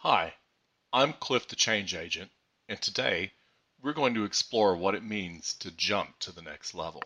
Hi, I'm Cliff the Change Agent, and today we're going to explore what it means to jump to the next level.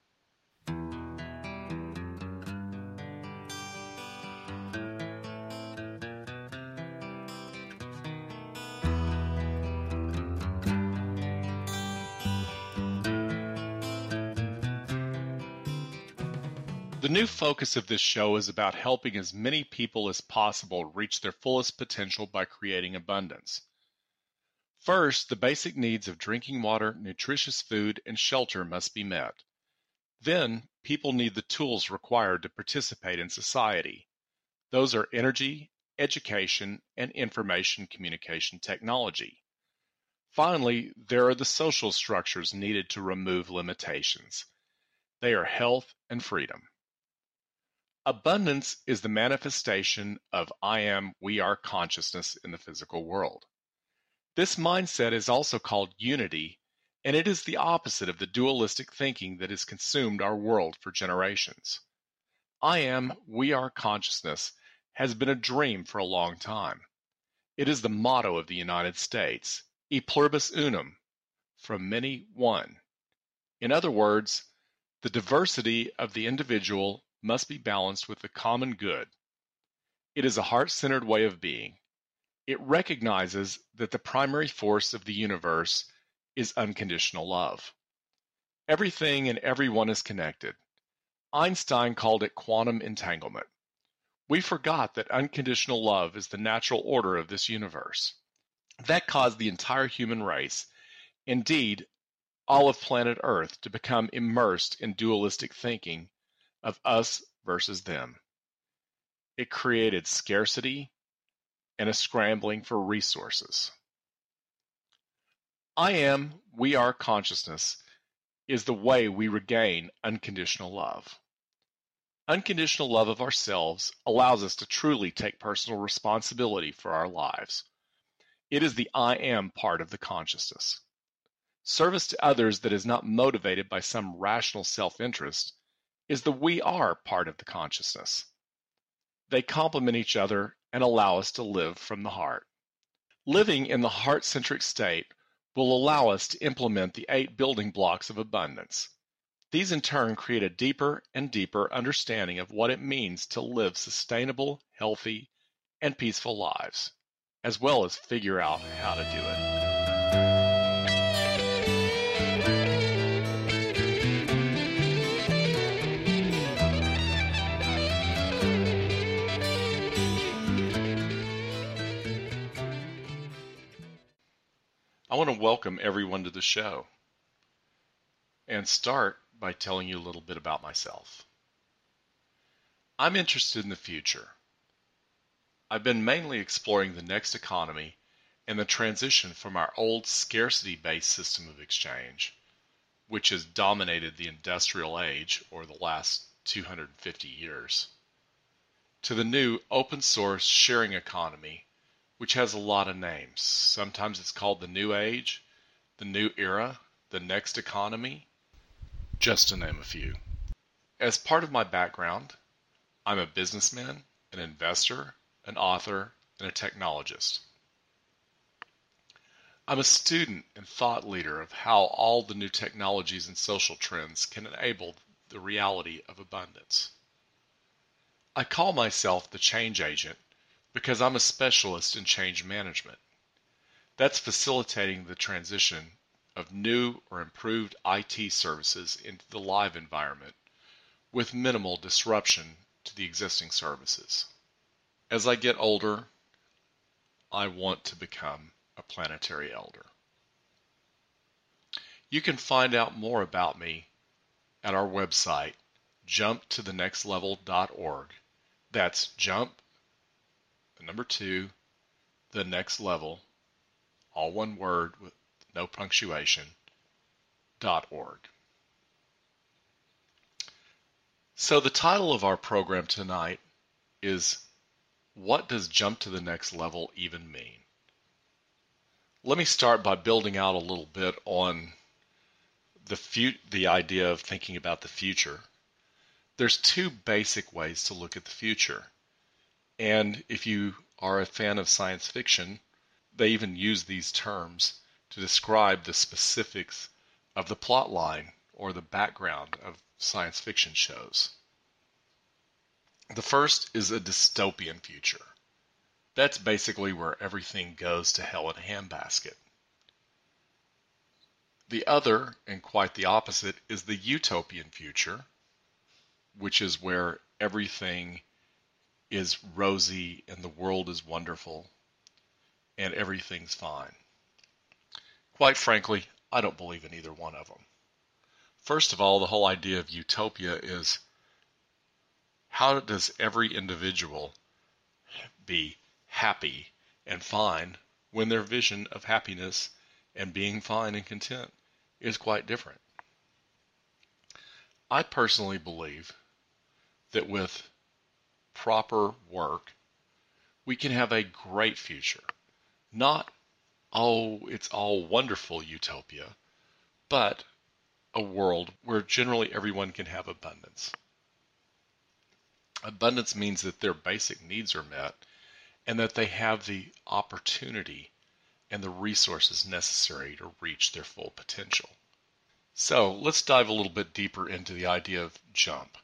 The new focus of this show is about helping as many people as possible reach their fullest potential by creating abundance. First, the basic needs of drinking water, nutritious food, and shelter must be met. Then, people need the tools required to participate in society. Those are energy, education, and information communication technology. Finally, there are the social structures needed to remove limitations. They are health and freedom. Abundance is the manifestation of I am, we are consciousness in the physical world. This mindset is also called unity, and it is the opposite of the dualistic thinking that has consumed our world for generations. I am, we are consciousness has been a dream for a long time. It is the motto of the United States, E pluribus unum, from many one. In other words, the diversity of the individual must be balanced with the common good. It is a heart-centered way of being. It recognizes that the primary force of the universe is unconditional love. Everything and everyone is connected. Einstein called it quantum entanglement. We forgot that unconditional love is the natural order of this universe. That caused the entire human race, indeed all of planet Earth, to become immersed in dualistic thinking of us versus them. It created scarcity and a scrambling for resources. I am, we are consciousness is the way we regain unconditional love. Unconditional love of ourselves allows us to truly take personal responsibility for our lives. It is the I am part of the consciousness. Service to others that is not motivated by some rational self-interest is the we are part of the consciousness. They complement each other and allow us to live from the heart. Living in the heart-centric state will allow us to implement the 8 building blocks of abundance. These in turn create a deeper and deeper understanding of what it means to live sustainable, healthy, and peaceful lives, as well as figure out how to do it. I want to welcome everyone to the show and start by telling you a little bit about myself. I'm interested in the future. I've been mainly exploring the next economy and the transition from our old scarcity-based system of exchange, which has dominated the industrial age or the last 250 years, to the new open-source sharing economy, which has a lot of names. Sometimes it's called the New Age, the New Era, the Next Economy, just to name a few. As part of my background, I'm a businessman, an investor, an author, and a technologist. I'm a student and thought leader of how all the new technologies and social trends can enable the reality of abundance. I call myself the change agent because I'm a specialist in change management. That's facilitating the transition of new or improved IT services into the live environment with minimal disruption to the existing services. As I get older, I want to become a planetary elder. You can find out more about me at our website, jumptothenextlevel.org. That's jump, the number 2, the next level, all one word with no punctuation, .org. So the title of our program tonight is, What Does Jump to the Next Level Even Mean? Let me start by building out a little bit on the idea of thinking about the future. There's 2 basic ways to look at the future. And if you are a fan of science fiction, they even use these terms to describe the specifics of the plot line or the background of science fiction shows. The first is a dystopian future. That's basically where everything goes to hell in a handbasket. The other, and quite the opposite, is the utopian future, which is where everything is rosy and the world is wonderful and everything's fine. Quite frankly, I don't believe in either one of them. First of all, the whole idea of utopia is, how does every individual be happy and fine when their vision of happiness and being fine and content is quite different? I personally believe that with proper work, we can have a great future. Not, oh, it's all wonderful utopia, but a world where generally everyone can have abundance. Abundance means that their basic needs are met and that they have the opportunity and the resources necessary to reach their full potential. So let's dive a little bit deeper into the idea of jump.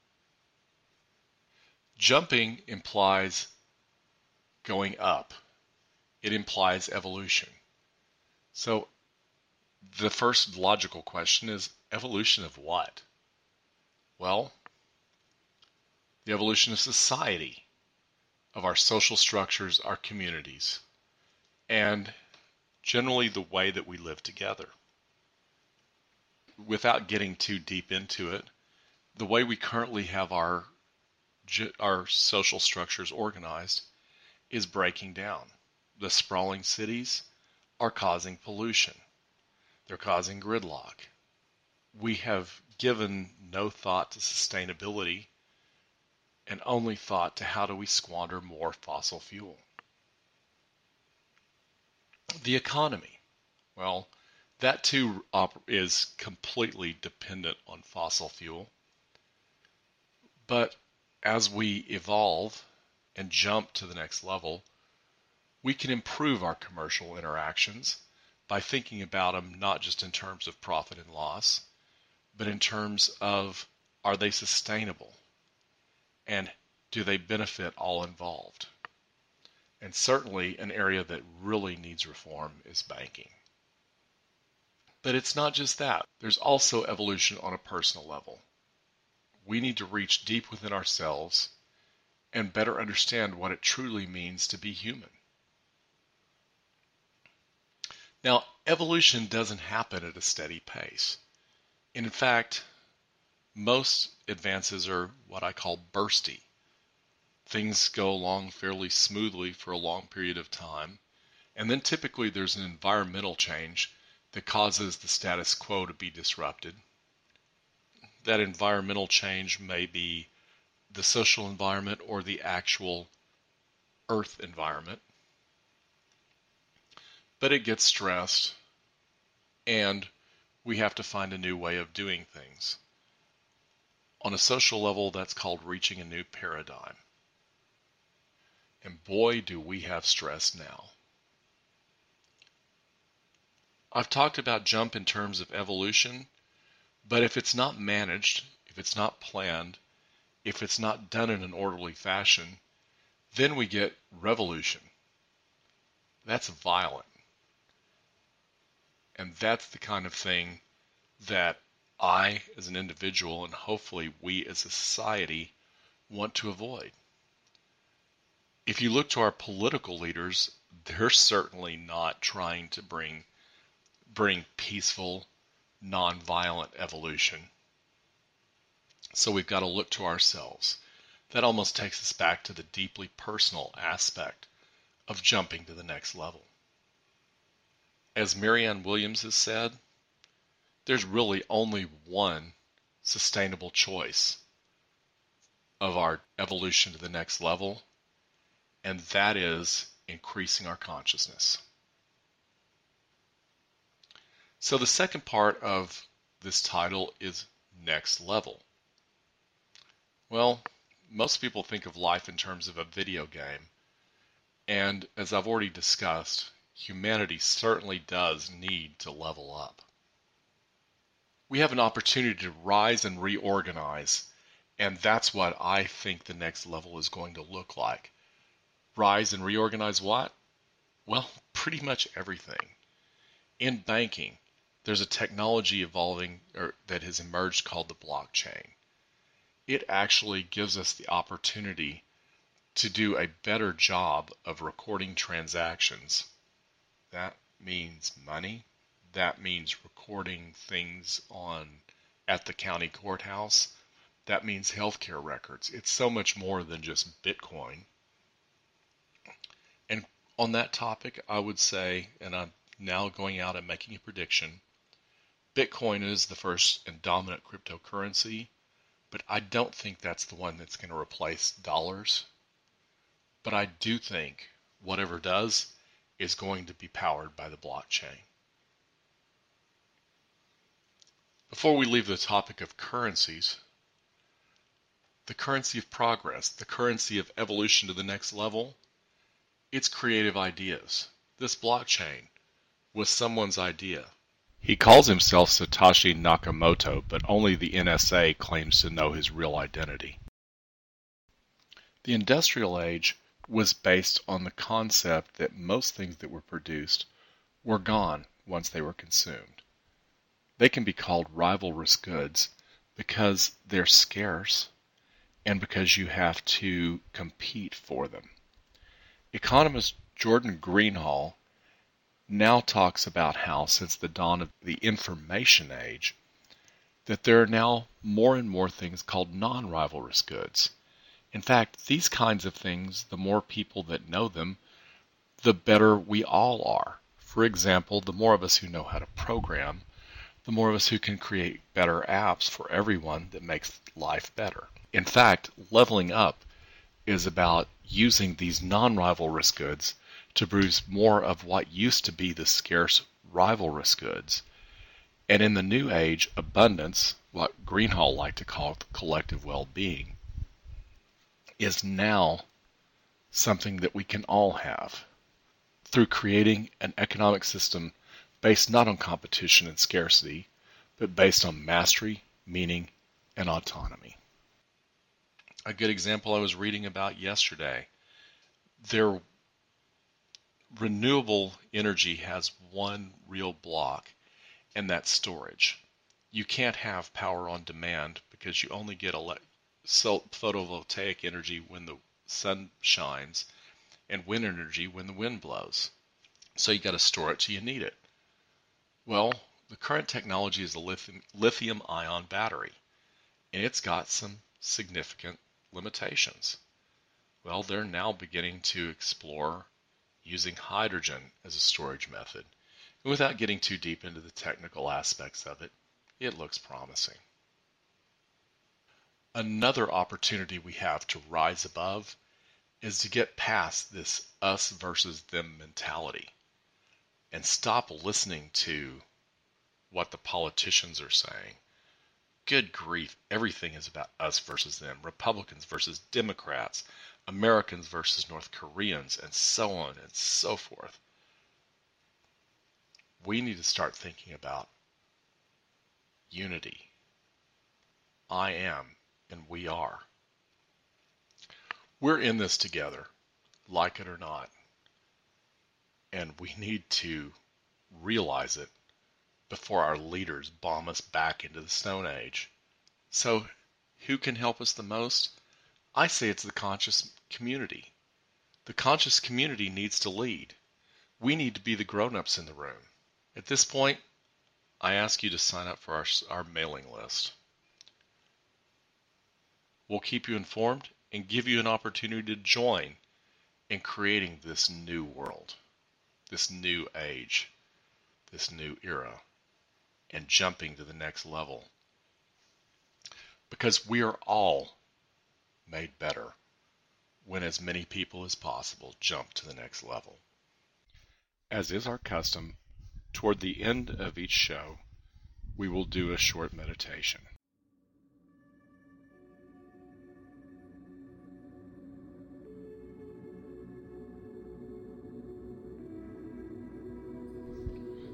Jumping implies going up. It implies evolution. So the first logical question is, evolution of what? Well, the evolution of society, of our social structures, our communities, and generally the way that we live together. Without getting too deep into it, the way we currently have our social structures organized is breaking down. The sprawling cities are causing pollution. They're causing gridlock. We have given no thought to sustainability and only thought to how do we squander more fossil fuel. The economy, well, that too is completely dependent on fossil fuel. But as we evolve and jump to the next level, we can improve our commercial interactions by thinking about them not just in terms of profit and loss, but in terms of, are they sustainable? And do they benefit all involved? And certainly an area that really needs reform is banking. But it's not just that. There's also evolution on a personal level. We need to reach deep within ourselves and better understand what it truly means to be human. Now, evolution doesn't happen at a steady pace. In fact, most advances are what I call bursty. Things go along fairly smoothly for a long period of time, and then typically there's an environmental change that causes the status quo to be disrupted. That environmental change may be the social environment or the actual earth environment. But it gets stressed, and we have to find a new way of doing things. On a social level, that's called reaching a new paradigm. And boy, do we have stress now. I've talked about jump in terms of evolution, but if it's not managed, if it's not planned, if it's not done in an orderly fashion, then we get revolution. That's violent. And that's the kind of thing that I, as an individual, and hopefully we as a society, want to avoid. If you look to our political leaders, they're certainly not trying to bring peaceful, non-violent evolution. So we've got to look to ourselves. That almost takes us back to the deeply personal aspect of jumping to the next level. As Marianne Williams has said, there's really only one sustainable choice of our evolution to the next level, and that is increasing our consciousness. So the second part of this title is next level. Well, most people think of life in terms of a video game, And as I've already discussed, humanity certainly does need to level up. We have an opportunity to rise and reorganize, and that's what I think the next level is going to look like. Rise and reorganize what? Well, pretty much everything. In banking, there's a technology evolving that has emerged called the blockchain. It actually gives us the opportunity to do a better job of recording transactions. That means money. That means recording things at the county courthouse. That means healthcare records. It's so much more than just Bitcoin. And on that topic, I would say, and I'm now going out and making a prediction, Bitcoin is the first and dominant cryptocurrency, but I don't think that's the one that's going to replace dollars. But I do think whatever does is going to be powered by the blockchain. Before we leave the topic of currencies, the currency of progress, the currency of evolution to the next level, it's creative ideas. This blockchain was someone's idea. He calls himself Satoshi Nakamoto, but only the NSA claims to know his real identity. The industrial age was based on the concept that most things that were produced were gone once they were consumed. They can be called rivalrous goods because they're scarce and because you have to compete for them. Economist Jordan Greenhall now talks about how, since the dawn of the information age, that there are now more and more things called non-rivalrous goods. In fact, these kinds of things, the more people that know them, the better we all are. For example, the more of us who know how to program, the more of us who can create better apps for everyone that makes life better. In fact, leveling up is about using these non-rivalrous goods to produce more of what used to be the scarce rivalrous goods. And in the new age, abundance, what Greenhall liked to call collective well-being, is now something that we can all have through creating an economic system based not on competition and scarcity, but based on mastery, meaning, and autonomy. A good example I was reading about yesterday, their renewable energy has one real block, and that's storage. You can't have power on demand because you only get photovoltaic energy when the sun shines and wind energy when the wind blows. So you got to store it till you need it. Well, the current technology is a lithium-ion battery, and it's got some significant limitations. Well, they're now beginning to explore using hydrogen as a storage method. And without getting too deep into the technical aspects of it, it looks promising. Another opportunity we have to rise above is to get past this us versus them mentality and stop listening to what the politicians are saying. Good grief, everything is about us versus them, Republicans versus Democrats, Americans versus North Koreans, and so on and so forth. We need to start thinking about unity. I am and we are. We're in this together, like it or not. And we need to realize it before our leaders bomb us back into the Stone Age. So, who can help us the most? I say it's the conscious community. The conscious community needs to lead. We need to be the grown-ups in the room. At this point, I ask you to sign up for our mailing list. We'll keep you informed and give you an opportunity to join in creating this new world, this new age, this new era, and jumping to the next level. Because we are all made better when as many people as possible jump to the next level. As is our custom, toward the end of each show, we will do a short meditation.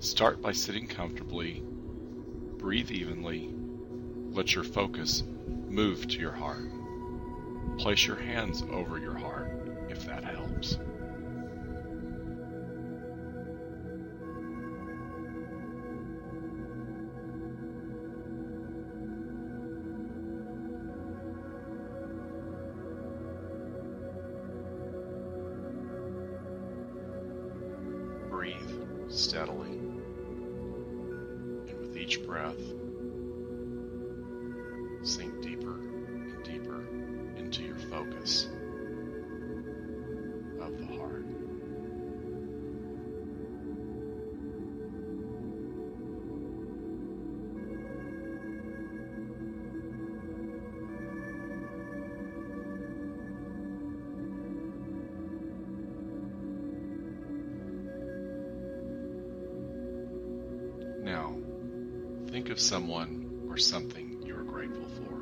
Start by sitting comfortably, breathe evenly, let your focus move to your heart. Place your hands over your heart if that helps. Breathe steadily, and with each breath, sink deeper and deeper into your focus of the heart. Now, think of someone or something you are grateful for.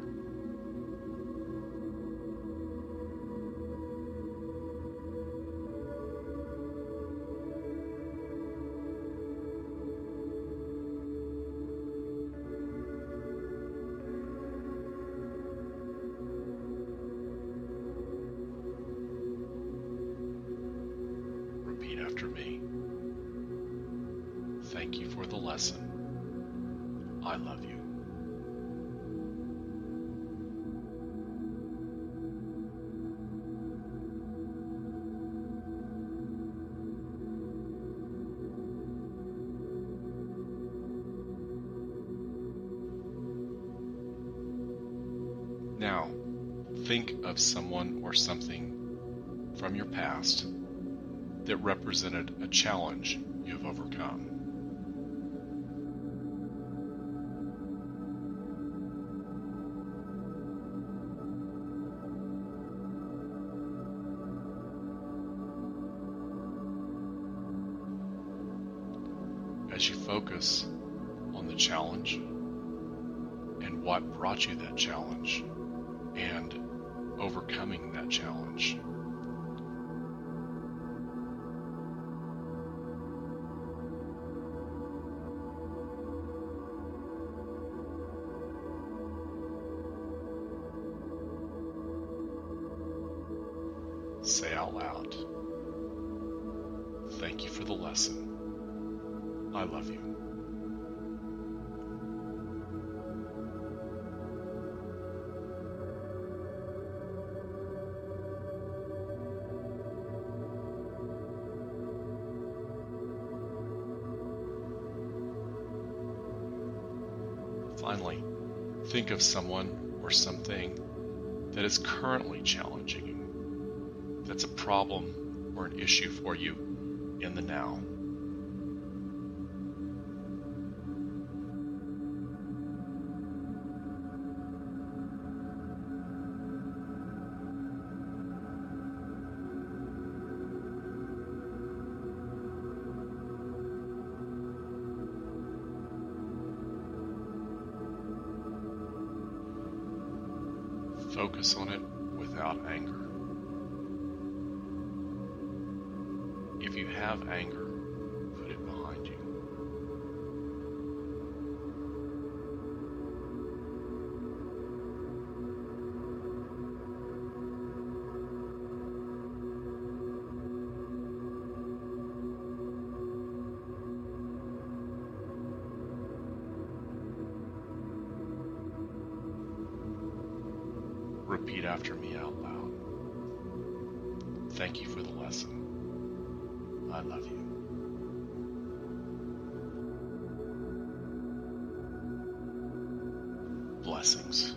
Repeat after me. Thank you for the lesson. I love you. Now, think of someone or something from your past that represented a challenge you have overcome. As you focus on the challenge and what brought you that challenge and overcoming that challenge, say out loud, thank you for the lesson. I love you. Finally, think of someone or something that is currently challenging you, that's a problem or an issue for you in the now. Focus on it without anger. If you have anger, put it behind you. Repeat after me out loud. Thank you for the lesson. I love you. Blessings.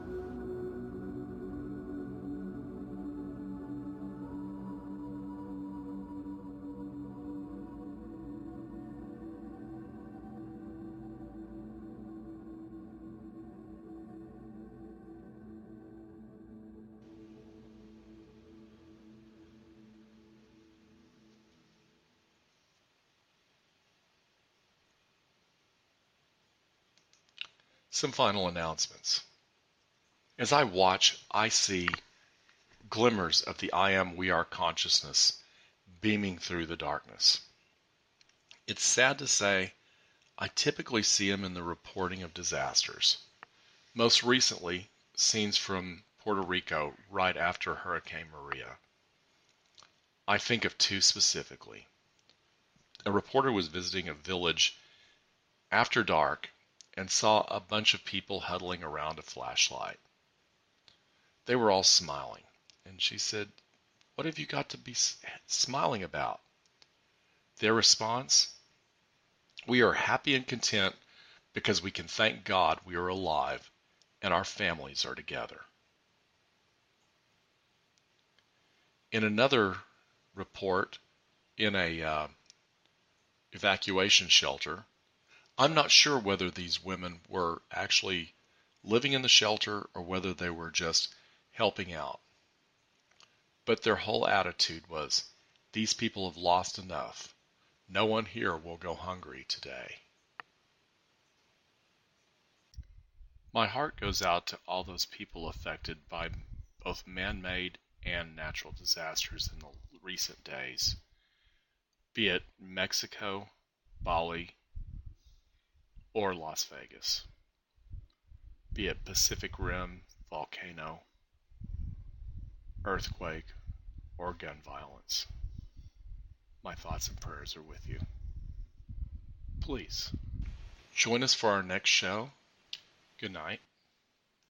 Some final announcements. As I watch, I see glimmers of the I am, we are consciousness beaming through the darkness. It's sad to say, I typically see them in the reporting of disasters. Most recently, scenes from Puerto Rico right after Hurricane Maria. I think of two specifically. A reporter was visiting a village after dark and saw a bunch of people huddling around a flashlight. They were all smiling, and she said, "What have you got to be smiling about?" Their response, "We are happy and content because we can thank God we are alive and our families are together." In another report in a evacuation shelter, I'm not sure whether these women were actually living in the shelter or whether they were just helping out. But their whole attitude was, these people have lost enough. No one here will go hungry today. My heart goes out to all those people affected by both man-made and natural disasters in the recent days, be it Mexico, Bali, or Las Vegas, be it Pacific Rim, volcano, earthquake, or gun violence. My thoughts and prayers are with you. Please join us for our next show. Good night.